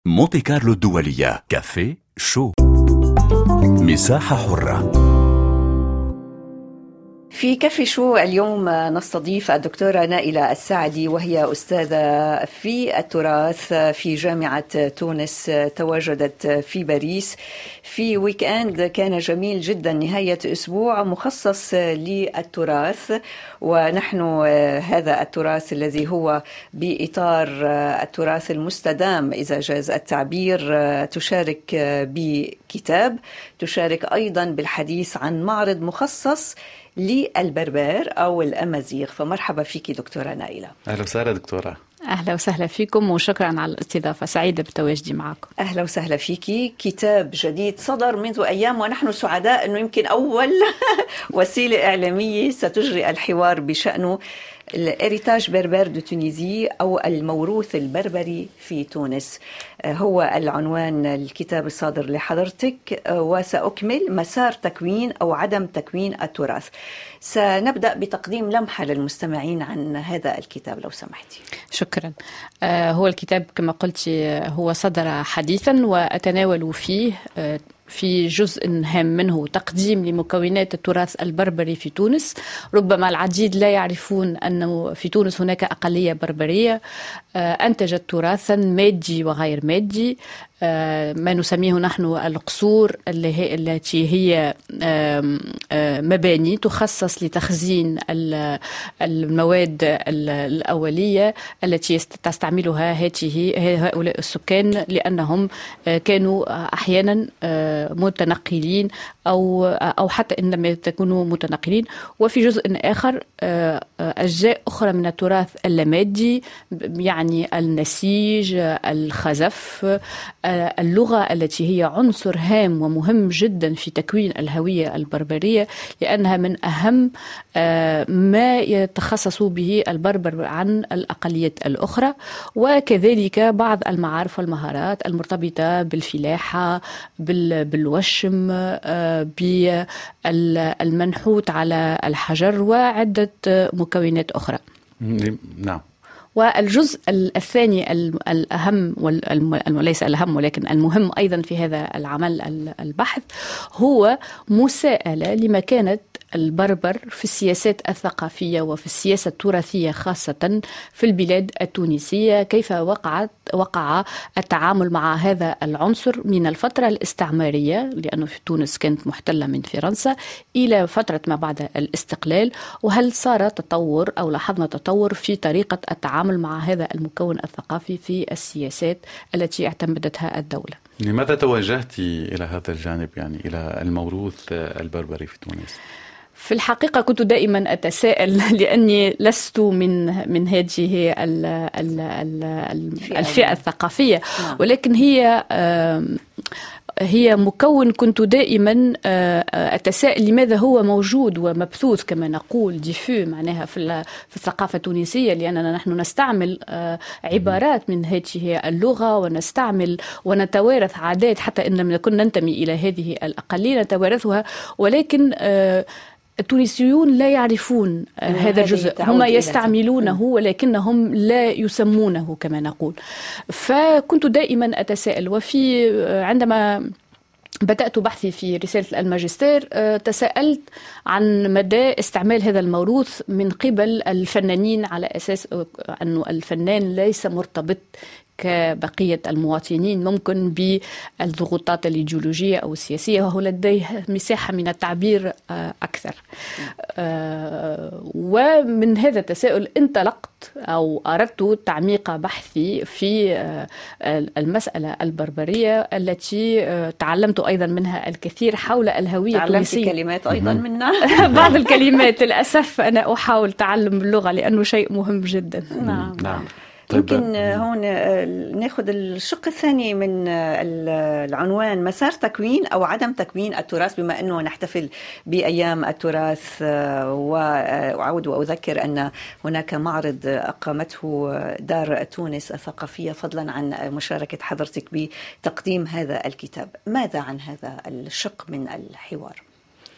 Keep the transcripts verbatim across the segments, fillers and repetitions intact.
مونتي كارلو الدولية، كافيه شو، مساحة حرة. في كافي شو اليوم نستضيف الدكتورة نائلة السعدي، وهي أستاذة في التراث في جامعة تونس. تواجدت في باريس في ويك أند كان جميل جدا، نهاية أسبوع مخصص للتراث، ونحن هذا التراث الذي هو بإطار التراث المستدام إذا جاز التعبير، تشارك بكتاب، تشارك أيضا بالحديث عن معرض مخصص للبربر أو الأمازيغ. فمرحبا فيك دكتورة نائلة. أهلا وسهلا دكتورة. أهلا وسهلا فيكم وشكرا على الاستضافة، سعيدة بتواجدي معكم. أهلا وسهلا فيك. كتاب جديد صدر منذ أيام ونحن سعداء أنه يمكن أول وسيلة إعلامية ستجري الحوار بشأنه، الإريتاج بربر دو تونيزي أو الموروث البربري في تونس، هو العنوان الكتاب الصادر لحضرتك. وسأكمل مسار تكوين أو عدم تكوين التراث. سنبدأ بتقديم لمحة للمستمعين عن هذا الكتاب لو سمحتي. شكرا. هو الكتاب كما قلت هو صدر حديثا، وأتناول فيه في جزء هام منه تقديم لمكونات التراث البربري في تونس. ربما العديد لا يعرفون أنه في تونس هناك أقلية بربرية أنتجت تراثا مادي وغير مادي، ما نسميه نحن القصور، التي هي مباني تخصص لتخزين المواد الأولية التي تستعملها هؤلاء السكان، لأنهم كانوا أحيانا متنقلين أو أو حتى إن لم يكونوا متنقلين. وفي جزء آخر أجزاء أخرى من التراث اللامادي، يعني النسيج، الخزف، اللغة التي هي عنصر هام ومهم جدا في تكوين الهوية البربرية، لأنها من أهم ما يتخصص به البربر عن الأقليات الأخرى. وكذلك بعض المعارف والمهارات المرتبطة بالفلاحة، بالوشم، بالمنحوت على الحجر، وعدة مكونات أخرى. نعم. والجزء الثاني الأهم وليس الأهم ولكن المهم أيضا في هذا العمل البحث هو مساءلة لمكانة البربر في السياسات الثقافية وفي السياسة التراثية خاصة في البلاد التونسية. كيف وقعت وقع التعامل مع هذا العنصر من الفترة الاستعمارية، لأنه في تونس كانت محتلة من فرنسا، إلى فترة ما بعد الاستقلال، وهل صار تطور أو لاحظنا تطور في طريقة التعامل مع هذا المكون الثقافي في السياسات التي اعتمدتها الدولة. لماذا توجهت إلى هذا الجانب، يعني إلى الموروث البربري في تونس؟ في الحقيقة كنت دائما أتساءل، لأني لست من من هذه الفئة الثقافية، ولكن هي هي مكون كنت دائما أتساءل لماذا هو موجود ومبثوث كما نقول ديفو معناها في في الثقافة التونسية، لأننا نحن نستعمل عبارات من هذه اللغة ونستعمل ونتوارث عادات، حتى إن لم نكن ننتمي إلى هذه الأقلية نتوارثها، ولكن التونسيون لا يعرفون هذا الجزء، هم يستعملونه ولكنهم لا يسمونه كما نقول. فكنت دائما أتساءل. وفي عندما بدأت بحثي في رسالة الماجستير تساءلت عن مدى استعمال هذا الموروث من قبل الفنانين، على أساس أنه الفنان ليس مرتبط كبقية المواطنين ممكن بالضغوطات الإيديولوجية أو السياسية، وهو لديه مساحة من التعبير أكثر. ومن هذا التساؤل انطلقت أو أردت تعميق بحثي في المسألة البربرية التي تعلمت أيضا منها الكثير حول الهوية التونسية. تعلمت كلمات أيضا منها بعض الكلمات للأسف أنا أحاول تعلم اللغة لأنه شيء مهم جدا. نعم. نعم. يمكن هون ناخذ الشق الثاني من العنوان، مسار تكوين أو عدم تكوين التراث، بما أنه نحتفل بأيام التراث. وأعود وأذكر أن هناك معرض أقامته دار تونس الثقافية، فضلا عن مشاركة حضرتك بتقديم هذا الكتاب. ماذا عن هذا الشق من الحوار؟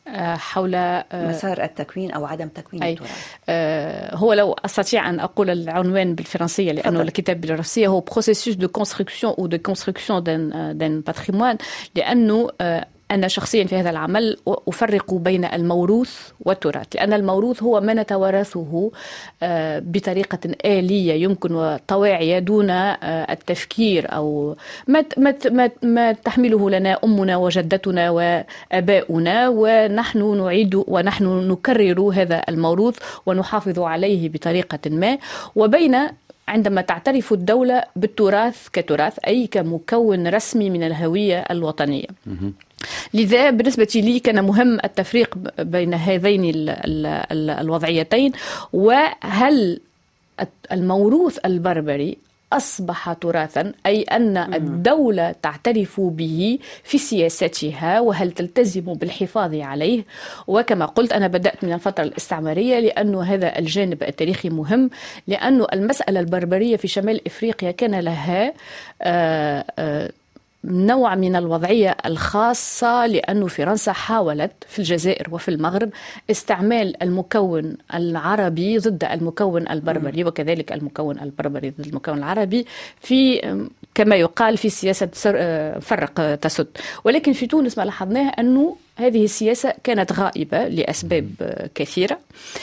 حول مسار التكوين أو عدم تكوين أي التراث. هو لو أستطيع أن أقول العنوان بالفرنسية لأنه فضل. الكتاب بالروسية هو processus de construction ou de construction d'un, d'un patrimoine، لأنه أنا شخصيا في هذا العمل أفرق بين الموروث والتراث، لأن الموروث هو ما نتوارثه بطريقة آلية يمكن وطواعية دون التفكير أو ما ما ما تحمله لنا أمنا وجدتنا وآباؤنا، ونحن نعيد ونحن نكرر هذا الموروث ونحافظ عليه بطريقة ما. وبين عندما تعترف الدولة بالتراث كتراث أي كمكون رسمي من الهوية الوطنية. لذا بالنسبة لي كان مهم التفريق بين هذين ال ال ال الوضعيتين، وهل الموروث البربري أصبح تراثا، أي أن الدولة تعترف به في سياستها وهل تلتزم بالحفاظ عليه. وكما قلت أنا بدأت من الفترة الاستعمارية لأنه هذا الجانب التاريخي مهم، لأنه المسألة البربرية في شمال إفريقيا كان لها آآ آآ نوع من الوضعية الخاصة، لأن فرنسا حاولت في الجزائر وفي المغرب استعمال المكون العربي ضد المكون البربري، وكذلك المكون البربري ضد المكون العربي في كما يقال في سياسة فرق تسد. ولكن في تونس ما لاحظناه أنه هذه السياسة كانت غائبة لأسباب كثيرة.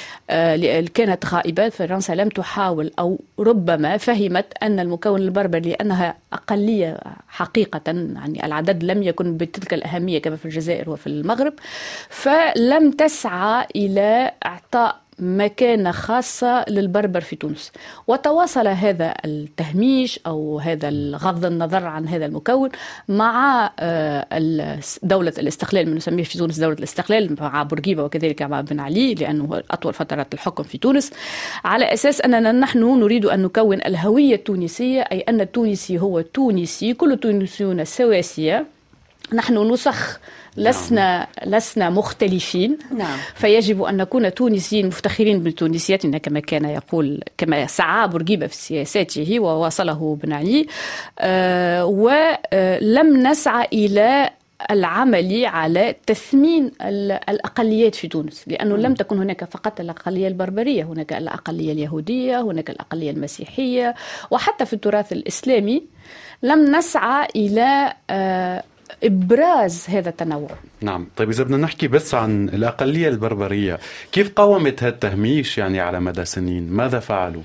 كانت غائبة، فرنسا لم تحاول أو ربما فهمت أن المكون البربري لأنها أقلية حقيقة، يعني العدد لم يكن بتلك الأهمية كما في الجزائر وفي المغرب، فلم تسعى إلى إعطاء مكانة خاصة للبربر في تونس. وتواصل هذا التهميش أو هذا غض النظر عن هذا المكون مع دولة الاستقلال، من نسميه في تونس دولة الاستقلال، مع بورقيبة وكذلك مع بن علي لأنه أطول فترات الحكم في تونس، على أساس أننا نحن نريد أن نكون الهوية التونسية، أي أن التونسي هو تونسي، كل التونسيون سواسية، نحن نسخ لسنا لسنا مختلفين. نعم. فيجب أن نكون تونسيين مفتخرين بتونسيتنا كما كان يقول، كما سعى بورقيبة في سياساته وواصله بن علي. أه ولم نسعى إلى العمل على تثمين الأقليات في تونس، لأنه لم تكن هناك فقط الأقلية البربرية، هناك الأقلية اليهودية، هناك الأقلية المسيحية، وحتى في التراث الإسلامي لم نسعى إلى أه إبراز هذا التنوع. نعم. طيب إذا بدنا نحكي بس عن الأقلية البربرية، كيف قاومت هذا التهميش يعني على مدى سنين؟ ماذا فعلوا؟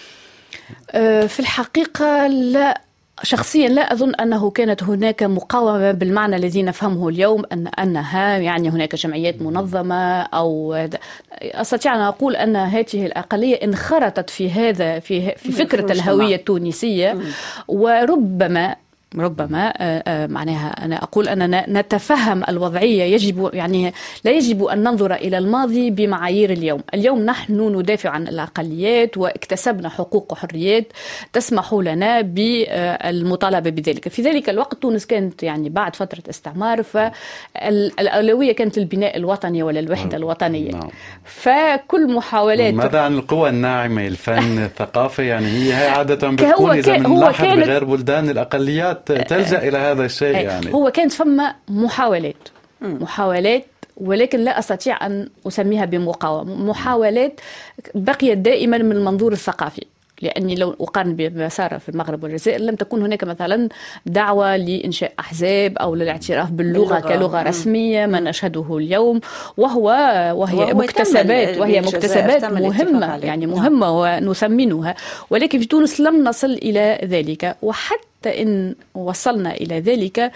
أه في الحقيقة لا، شخصيا لا أظن أنه كانت هناك مقاومة بالمعنى الذي نفهمه اليوم، أن أنها يعني هناك جمعيات منظمة أو أستطيع أن أقول أن هذه الأقلية انخرطت في هذا في في فكرة الهوية التونسية. وربما ربما معناها أنا أقول أننا نتفهم الوضعية، يجب يعني لا يجب أن ننظر إلى الماضي بمعايير اليوم. اليوم نحن ندافع عن الأقليات واكتسبنا حقوق وحريات تسمح لنا بالمطالبة بذلك. في ذلك الوقت تونس كانت يعني بعد فترة استعمار، فالأولوية كانت البناء الوطني ولا الوحدة الوطنية. نعم. فكل محاولات. ماذا عن القوى الناعمة، الفن، الثقافة؟ يعني هي عادة بتكون إذا بنلاحظ بغير بلدان الأقليات تلجأ إلى هذا الشيء. يعني هو كانت فما محاولات محاولات ولكن لا أستطيع أن أسميها بمقاومة. محاولات بقيت دائما من المنظور الثقافي، لأني لو أقارن بما صار في المغرب والجزائر لم تكن هناك مثلا دعوة لإنشاء أحزاب أو للاعتراف باللغة كلغة رسمية ما نشهده اليوم، وهو وهي مكتسبات وهي مكتسبات مهمة يعني مهمة ونثمنها، ولكن في تونس لم نصل إلى ذلك. وحتى إن وصلنا إلى ذلك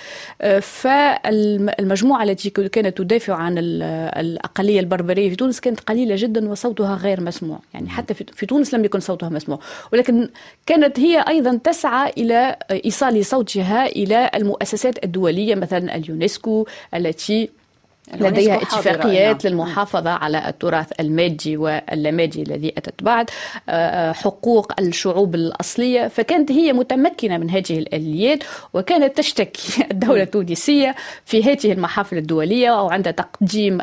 فالمجموعة التي كانت تدافع عن الأقلية البربرية في تونس كانت قليلة جدا وصوتها غير مسموع. يعني حتى في تونس لم يكن صوتها مسموع، ولكن كانت هي أيضا تسعى إلى إيصال صوتها إلى المؤسسات الدولية، مثلا اليونسكو التي لديها اتفاقيات للمحافظة على التراث المادي واللامادي الذي أتت بعد، حقوق الشعوب الأصلية. فكانت هي متمكنة من هذه الآليات، وكانت تشتكي الدولة التونسية في هذه المحافل الدولية أو عند تقديم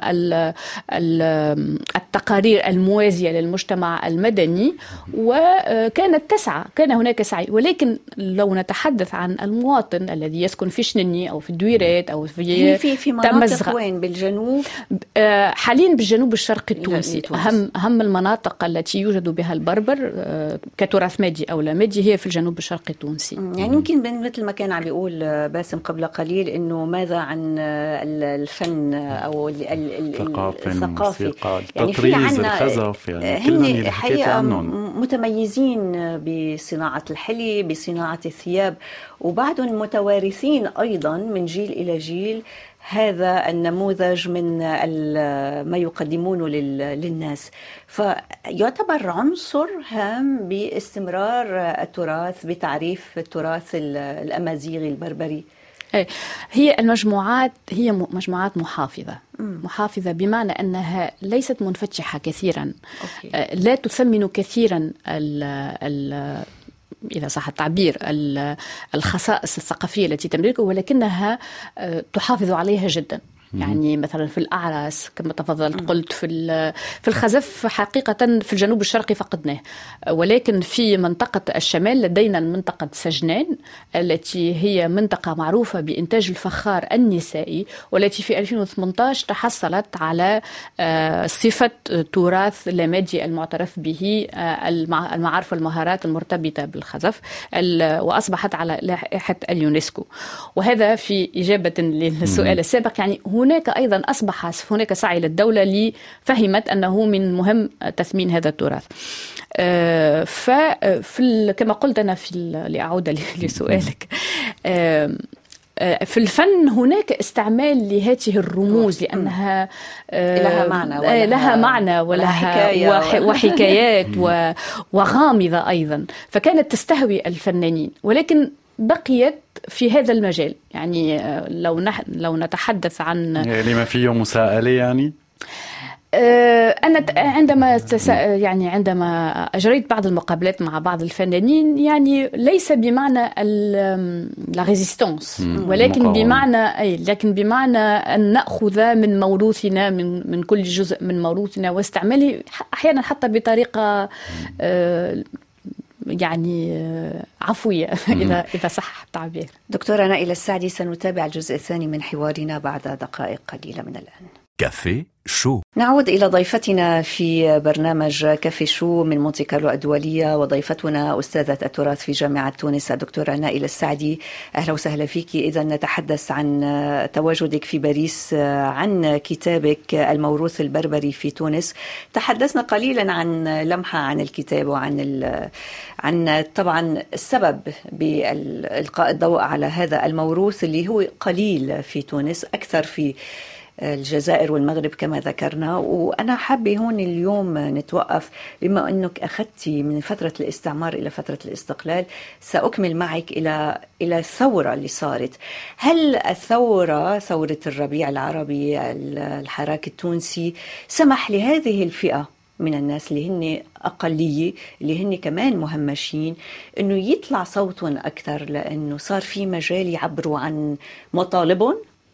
التقارير الموازية للمجتمع المدني، وكانت تسعى، كان هناك سعي. ولكن لو نتحدث عن المواطن الذي يسكن في شنني أو في الدويرات أو في في في مناطق وين بالجنوب؟ حاليا بالجنوب الشرقي التونسي. أهم أهم المناطق التي يوجد بها البربر كتراث مادي أو لا مادي هي في الجنوب الشرقي التونسي. يعني يمكن مثل ما كان عم بيقول باسم قبل قليل إنه ماذا عن الفن أو الثقافي، يعني في عنا الخزف، يعني هن حقيقة متميزين بصناعة الحلي، بصناعة الثياب، وبعدهم متوارثين أيضا من جيل إلى جيل هذا النموذج من ما يقدمونه للناس. فيعتبر عنصر هام باستمرار التراث، بتعريف التراث الأمازيغي البربري. هي المجموعات هي مجموعات محافظة. محافظة بمعنى أنها ليست منفتحة كثيرا. أوكي. لا تثمن كثيرا ال ال إذا صح التعبير الخصائص الثقافية التي تملكها، ولكنها تحافظ عليها جدا. يعني مثلا في الأعراس كما تفضلت قلت، في في الخزف حقيقة في الجنوب الشرقي فقدناه، ولكن في منطقة الشمال لدينا منطقة سجنان التي هي منطقة معروفة بإنتاج الفخار النسائي، والتي في ألفين وثمانية عشر تحصلت على صفة تراث لامادي المعترف به، المعارف والمهارات المرتبطة بالخزف، وأصبحت على لائحة اليونسكو. وهذا في إجابة للسؤال السابق. يعني هناك أيضا أصبح هناك سعي للدولة لفهمت أنه من مهم تثمين هذا التراث. ففي كما قلت أنا في لأعود لسؤالك، في الفن هناك استعمال لهذه الرموز لأنها لها معنى ولها, لها معنى ولها وحكايات وغامضة أيضا، فكانت تستهوي الفنانين، ولكن بقيت في هذا المجال. يعني لو نح... لو نتحدث عن يعني ما فيه مساءلة، يعني أنا عندما تس... يعني عندما أجريت بعض المقابلات مع بعض الفنانين، يعني ليس بمعنى لا ريزيستانس، ولكن مقاومة. بمعنى أي لكن بمعنى أن نأخذ من موروثنا، من من كل جزء من موروثنا، واستعماله أحيانا حتى بطريقة أه يعني عفوية إذا إذا صح التعبير. دكتورة نائلة السعدي، سنتابع الجزء الثاني من حوارنا بعد دقائق قليلة من الآن. كافي شو. نعود إلى ضيفتنا في برنامج كافي شو من مونتي كارلو الدولية، وضيفتنا أستاذة التراث في جامعة تونس الدكتورة نائلة السعدي. أهلا وسهلا فيك. إذا نتحدث عن تواجدك في باريس، عن كتابك الموروث البربري في تونس. تحدثنا قليلا عن لمحة عن الكتاب وعن عن طبعا السبب بإلقاء الضوء على هذا الموروث اللي هو قليل في تونس، أكثر في الجزائر والمغرب كما ذكرنا. وأنا حابة هون اليوم نتوقف، بما أنك أخذتي من فترة الاستعمار إلى فترة الاستقلال، سأكمل معك إلى إلى الثورة اللي صارت. هل الثورة، ثورة الربيع العربي، الحراك التونسي، سمح لهذه الفئة من الناس اللي هن أقلية، اللي هن كمان مهمشين، أنه يطلع صوتهم أكثر، لأنه صار في مجال يعبروا عن مطالبهم؟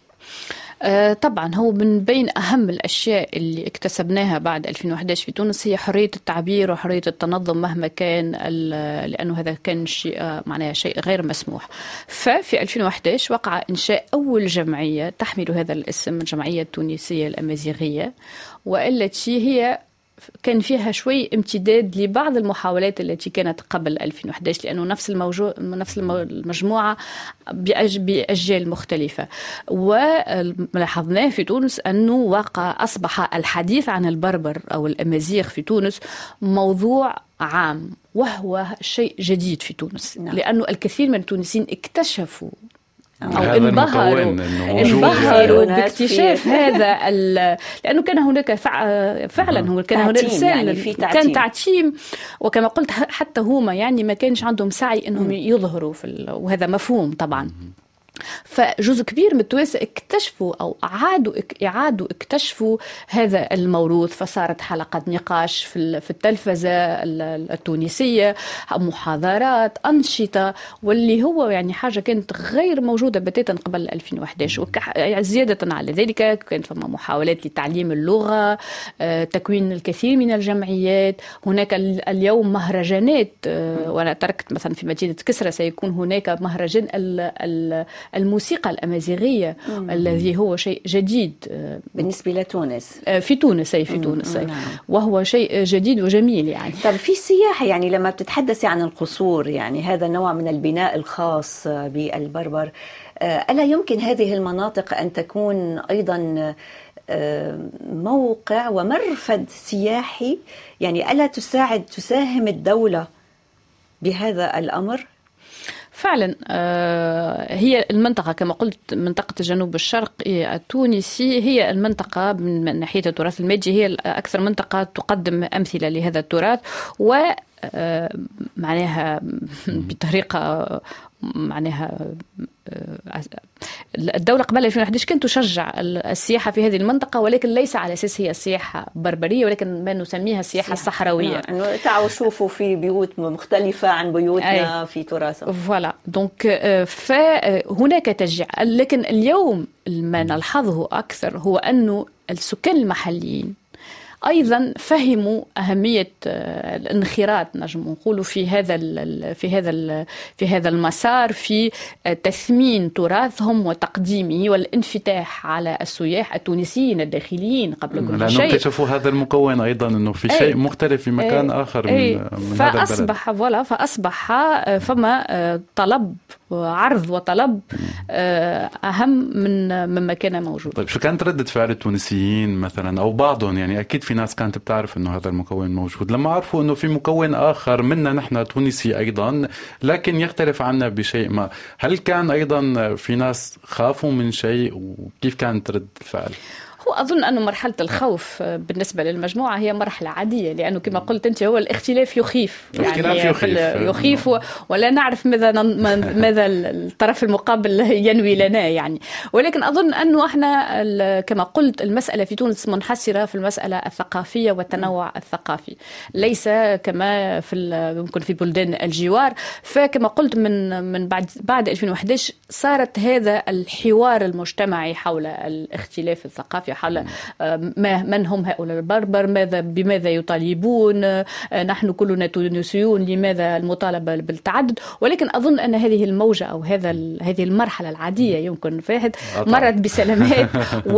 طبعا هو من بين أهم الأشياء اللي اكتسبناها بعد ألفين وإحدى عشر في تونس هي حرية التعبير وحرية التنظم مهما كان، لأنه هذا كان شيء معناه شيء غير مسموح. ففي ألفين وإحدى عشر وقع إنشاء أول جمعية تحمل هذا الاسم، الجمعية التونسية الأمازيغية، والتي هي كان فيها شوي امتداد لبعض المحاولات التي كانت قبل ألفين وإحدى عشر، لأنه نفس الموجو... نفس المجموعة بأج... بأجيال مختلفة. ولاحظناه في تونس أنه واقع أصبح الحديث عن البربر أو الأمازيغ في تونس موضوع عام، وهو شيء جديد في تونس. نعم. لأنه الكثير من التونسيين اكتشفوا أو انبهروا انبهروا باكتشاف هذا لأنه كان هناك فعلا هو كان هناك يعني كان تعتيم، وكما قلت حتى هما يعني ما كانش عندهم سعي انهم يظهروا في، وهذا مفهوم طبعا. فجزء كبير من التوانسة اكتشفوا أو أعادوا إعادوا اكتشفوا هذا الموروث، فصارت حلقات نقاش في التلفزة التونسية، محاضرات، أنشطة، واللي هو يعني حاجة كانت غير موجودة بتاتا قبل ألفين وإحدى عشر. زيادة على ذلك كانت فما محاولات لتعليم اللغة، تكوين الكثير من الجمعيات. هناك اليوم مهرجانات، وأنا تركت مثلا في مدينة كسرى سيكون هناك مهرجان الموسيقى الأمازيغية مم. الذي هو شيء جديد بالنسبة لتونس. في تونس أي في تونس أي. وهو شيء جديد وجميل يعني. طب في سياحة يعني لما بتتحدثي عن القصور يعني هذا النوع من البناء الخاص بالبربر، ألا يمكن هذه المناطق أن تكون أيضا موقع ومرفد سياحي؟ يعني ألا تساعد تساهم الدولة بهذا الأمر؟ فعلا هي المنطقة كما قلت منطقة الجنوب الشرقي التونسي هي المنطقة من ناحية التراث المادي هي أكثر منطقة تقدم أمثلة لهذا التراث، و معناها بطريقة معناها الدولة قبل ألفين وأحد عشر كانت تشجع السياحة في هذه المنطقة، ولكن ليس على أساس هي سياحة بربرية، ولكن ما نسميها السياحة الصحراوية. نعم. تعالوا شوفوا في بيوت مختلفة عن بيوتنا أي. في تراثنا. فوالا دونك فهناك تشجيع، لكن اليوم ما نلحظه أكثر هو أنه السكان المحليين أيضا فهموا أهمية الانخراط نجم نقولوا في هذا في هذا في هذا المسار في تثمين تراثهم وتقديمه والانفتاح على السياح التونسيين الداخليين قبل كل شيء. لأنهم اكتشفوا هذا المكون أيضا أنه في شيء أي مختلف في مكان أي آخر أي من, من فأصبح هذا البلد. فأصبح فما طلب عرض وطلب أهم من مما كان موجود. طيب شو كانت ردة فعل التونسيين مثلا أو بعضهم؟ يعني أكيد في ناس كانت بتعرف إنه هذا المكون موجود، لما عرفوا إنه في مكون آخر منا نحن تونسي أيضا لكن يختلف عنا بشيء ما، هل كان أيضا في ناس خافوا من شيء وكيف كانت ردة الفعل؟ هو أظن أنه مرحلة الخوف بالنسبة للمجموعة هي مرحلة عادية، لأنه كما قلت أنت هو الاختلاف يخيف يعني يخيف, يخيف ولا نعرف ماذا ماذا الطرف المقابل ينوي لنا يعني. ولكن أظن أنه احنا كما قلت المسألة في تونس منحصرة في المسألة الثقافية والتنوع الثقافي، ليس كما في ممكن في بلدان الجوار. فكما قلت من من بعد بعد ألفين وأحد عشر صارت هذا الحوار المجتمعي حول الاختلاف الثقافي، حول ما من هم هؤلاء البربر، ماذا بماذا يطالبون، نحن كلنا تونسيون، لماذا المطالبة بالتعدد. ولكن أظن أن هذه الموجة أو هذا هذه المرحلة العادية يمكن فاحد مرت بسلامات.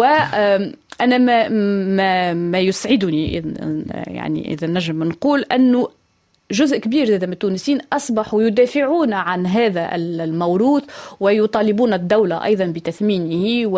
وأنا ما ما ما يسعدني يعني إذا نجم نقول أنه جزء كبير من التونسيين أصبحوا يدافعون عن هذا الموروث ويطالبون الدولة أيضا بتثمينه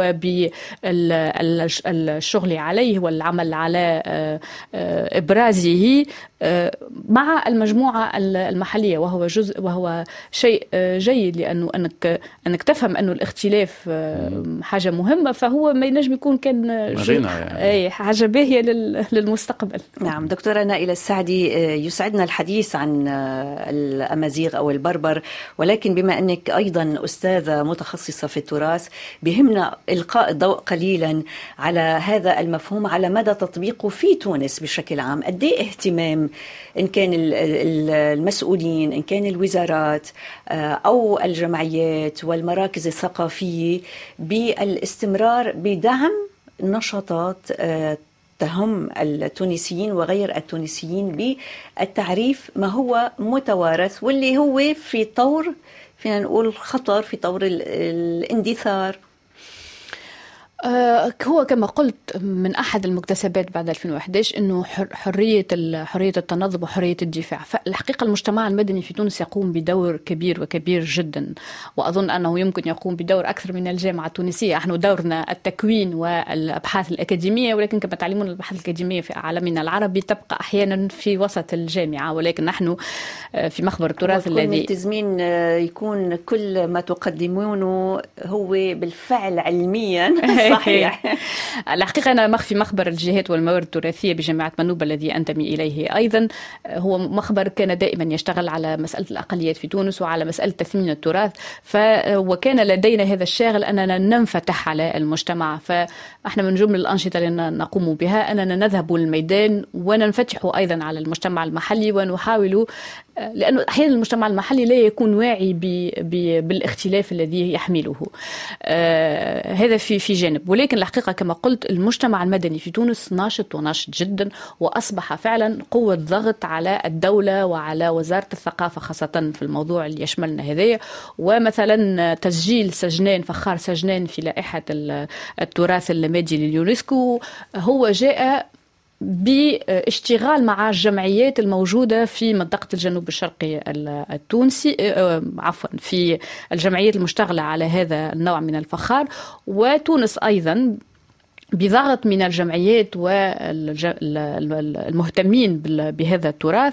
وبالشغل عليه والعمل على إبرازه مع المجموعة المحلية، وهو جزء وهو شيء جيد، لأنه أنك أنك تفهم أنه الاختلاف حاجة مهمة، فهو ما ينجم يكون كان يعني. حاجة باهية للمستقبل. نعم دكتورة نائلة السعدي، يسعدنا الحديث عن الأمازيغ أو البربر، ولكن بما أنك أيضا أستاذة متخصصة في التراث بهمنا إلقاء الضوء قليلا على هذا المفهوم على مدى تطبيقه في تونس بشكل عام. قد ايه اهتمام إن كان المسؤولين، إن كان الوزارات أو الجمعيات والمراكز الثقافية بالاستمرار بدعم نشاطات تهم التونسيين وغير التونسيين بالتعريف ما هو متوارث واللي هو في طور فينا نقول خطر، في طور الاندثار؟ هو كما قلت من أحد المكتسبات بعد ألفين وأحد عشر أنه حرية حرية التنظم وحرية الدفاع. فالحقيقة المجتمع المدني في تونس يقوم بدور كبير وكبير جدا، وأظن أنه يمكن يقوم بدور أكثر من الجامعة التونسية. نحن دورنا التكوين والأبحاث الأكاديمية، ولكن كما تعلمون الأبحاث الأكاديمية في عالمنا العربي تبقى أحيانا في وسط الجامعة، ولكن نحن في مخبر التراث الذي ملتزمين يكون كل ما تقدمونه هو بالفعل علميا صحيح. الحقيقة أنا في مخبر الجهات والموارد التراثية بجامعة منوبة الذي أنتمي إليه أيضا، هو مخبر كان دائما يشتغل على مسألة الأقليات في تونس وعلى مسألة تثمين التراث، وكان لدينا هذا الشاغل أننا ننفتح على المجتمع. فإحنا من جمل الأنشطة اللي نقوم بها أننا نذهب للميدان وننفتح أيضا على المجتمع المحلي ونحاول، لأنه أحيانا المجتمع المحلي لا يكون واعي بالاختلاف الذي يحمله. آه هذا في في جانب. جانب. ولكن الحقيقة كما قلت المجتمع المدني في تونس ناشط وناشط جدا، وأصبح فعلا قوة ضغط على الدولة وعلى وزارة الثقافة خاصة في الموضوع اللي يشملنا هذايا. ومثلا تسجيل سجنان فخار سجنان في لائحة التراث المادي لليونسكو هو جاء باشتغال مع الجمعيات الموجودة في منطقة الجنوب الشرقي التونسي، عفوا في الجمعيات المشتغلة على هذا النوع من الفخار. وتونس أيضا بضغط من الجمعيات والمهتمين بهذا التراث،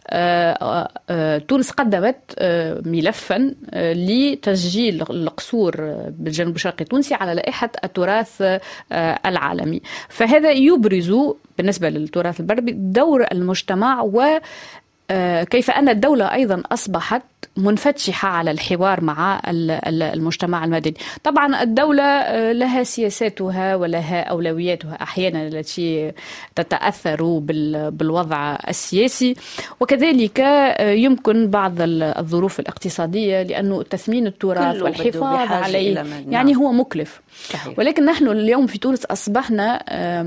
تونس قدمت ملفا لتسجيل القصور بالجنوب الشرقي التونسي على لائحة التراث العالمي. فهذا يبرز بالنسبة للتراث البربري دور المجتمع، وكيف أن الدولة أيضا أصبحت منفتحة على الحوار مع المجتمع المدني. طبعا الدولة لها سياساتها ولها أولوياتها أحيانا التي تتأثر بالوضع السياسي، وكذلك يمكن بعض الظروف الاقتصادية، لأنه تثمين التراث والحفاظ عليه يعني هو مكلف. صحيح. ولكن نحن اليوم في تونس أصبحنا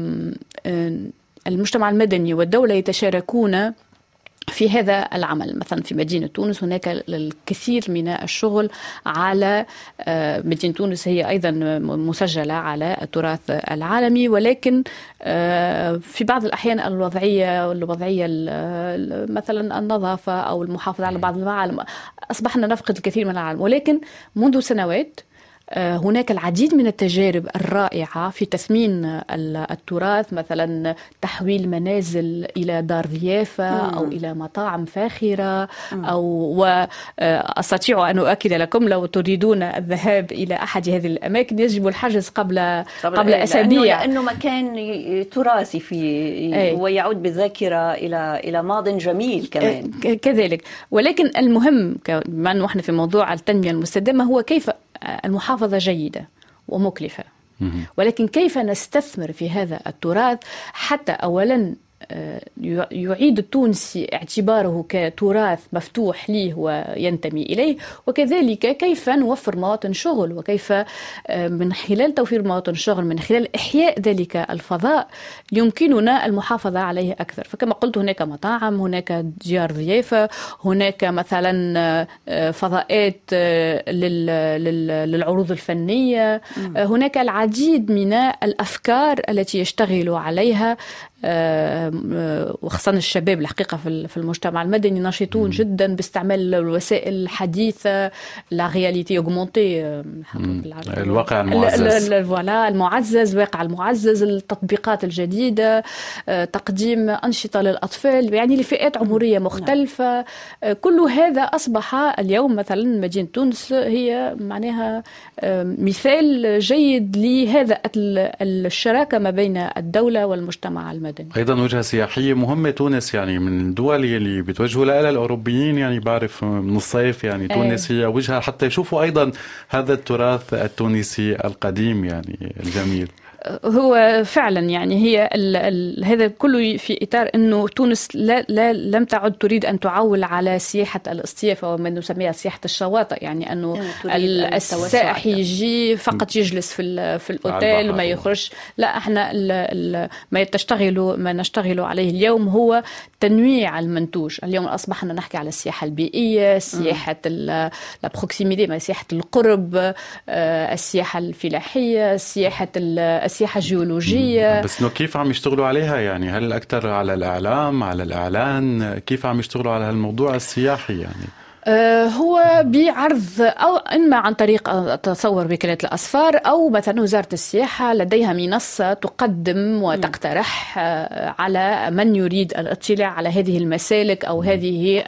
المجتمع المدني والدولة يتشاركون في هذا العمل. مثلا في مدينة تونس هناك الكثير من الشغل على مدينة تونس، هي أيضا مسجلة على التراث العالمي، ولكن في بعض الأحيان الوضعية الوضعية مثلا النظافة أو المحافظة على بعض المعالم أصبحنا نفقد الكثير من العالم. ولكن منذ سنوات هناك العديد من التجارب الرائعة في تثمين التراث، مثلا تحويل منازل إلى دار ضيافة أو إلى مطاعم فاخرة، أو وأستطيع أن أؤكد لكم لو تريدون الذهاب إلى أحد هذه الأماكن يجب الحجز قبل قبل أسابيع، لأنه مكان تراثي في أي. ويعود بالذاكرة إلى إلى ماضٍ جميل كمان كذلك. ولكن المهم بما أنه إحنا في موضوع التنمية المستدامة هو كيف المحافظة جيدة ومكلفة، ولكن كيف نستثمر في هذا التراث حتى أولا يعيد التونسي اعتباره كتراث مفتوح ليه وينتمي إليه، وكذلك كيف نوفر مواطن شغل، وكيف من خلال توفير مواطن شغل من خلال إحياء ذلك الفضاء يمكننا المحافظة عليه أكثر. فكما قلت هناك مطاعم، هناك ديار ضيافة، هناك مثلا فضاءات للعروض الفنية، هناك العديد من الأفكار التي يشتغل عليها وخاصة الشباب. الحقيقة في المجتمع المدني ناشطون جدا باستعمال الوسائل الحديثة، لا رياليتي اوغمونتي، الواقع المعزز، فوالا المعزز، الواقع المعزز، التطبيقات الجديدة، تقديم أنشطة للأطفال يعني لفئات عمرية مختلفة. كل هذا أصبح اليوم مثلا مدينة تونس هي معناها مثال جيد لهذا الشراكة ما بين الدولة والمجتمع المدني. أيضا وجهة سياحية مهمة تونس، يعني من الدول اللي بتوجهوا لها الأوروبيين، يعني بعرف من الصيف يعني تونس هي وجهة حتى يشوفوا أيضا هذا التراث التونسي القديم يعني الجميل. هو فعلا يعني هي ال ال هذا كله في إطار أنه تونس لا لا لم تعد تريد أن تعول على سياحة الاصطيافة وما نسميها سياحة الشواطئ، يعني أنه السائح يجي فقط يجلس في في الأوتيل وما يخرج. لا، احنا ال ال ما تشتغل ما نشتغل عليه اليوم هو تنويع المنتوج. اليوم أصبحنا نحكي على السياحة البيئية، سياحة البروكسيميتي، سياحة القرب، السياحة الفلاحية، سياحة السياحة الجيولوجية. بس انه كيف عم يشتغلوا عليها؟ يعني هل أكثر على الإعلام، على الإعلان؟ كيف عم يشتغلوا على هالموضوع السياحي يعني؟ هو بعرض أو إما عن طريق تصور وكالة الأسفار، أو مثلا وزارة السياحة لديها منصة تقدم وتقترح على من يريد الاطلاع على هذه المسالك أو هذه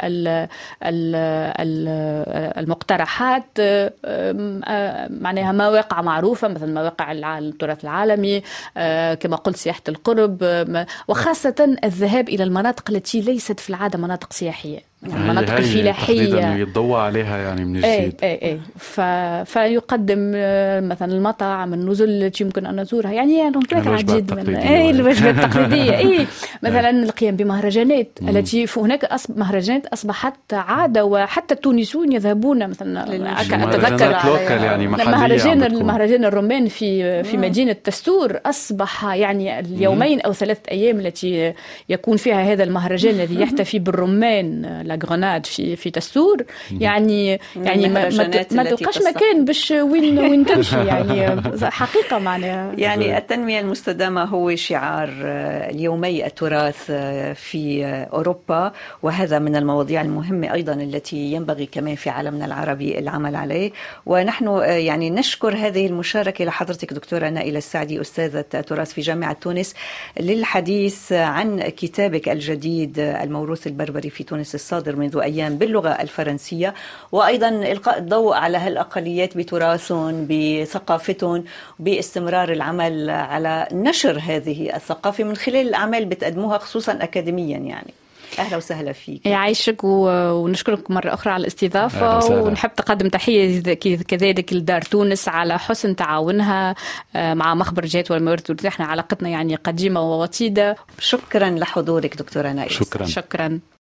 المقترحات، معناها مواقع معروفة مثلا مواقع التراث العالمي، كما قلت سياحة القرب، وخاصة الذهاب إلى المناطق التي ليست في العادة مناطق سياحية. المناطق الفلاحية يتضوى عليها يعني من جديد. اي اي اي ف... فيقدم مثلا المطاعم النزل التي يمكن ان نزورها، يعني هناك العديد من اي الوجبات التقليديه. اي مثلا القيام بمهرجانات التي هناك أصب... مهرجانات اصبحت عاده، وحتى التونسيون يذهبون مثلا اتذكر يعني مهرجان المهرجان الرومان في في مدينه تستور اصبح يعني اليومين او ثلاث ايام التي يكون فيها هذا المهرجان الذي يحتفي بالرمان غرناد في في تستور، يعني يعني ما ما تلقاش مكان باش وين وين تمشي، يعني حقيقه معناها. يعني التنميه المستدامه هو شعار اليومي التراث في اوروبا، وهذا من المواضيع المهمه ايضا التي ينبغي كمان في عالمنا العربي العمل عليه. ونحن يعني نشكر هذه المشاركه لحضرتك دكتوره نائلة السعدي استاذه تراث في جامعه تونس للحديث عن كتابك الجديد الموروث البربري في تونس الصادر منذ أيام باللغة الفرنسية، وأيضا إلقاء الضوء على هالأقليات بتراثهم بثقافتهم، باستمرار العمل على نشر هذه الثقافة من خلال الأعمال بتقدموها خصوصا أكاديميا. يعني أهلا وسهلا فيك. يعيشك ونشكرك مرة أخرى على الاستضافة، ونحب تقدم تحية كذلك لدار تونس على حسن تعاونها مع مخبر جهات والموارد. احنا علاقتنا يعني قديمة ووطيدة. شكرا لحضورك دكتورة نائلة. شكرا. شكرا.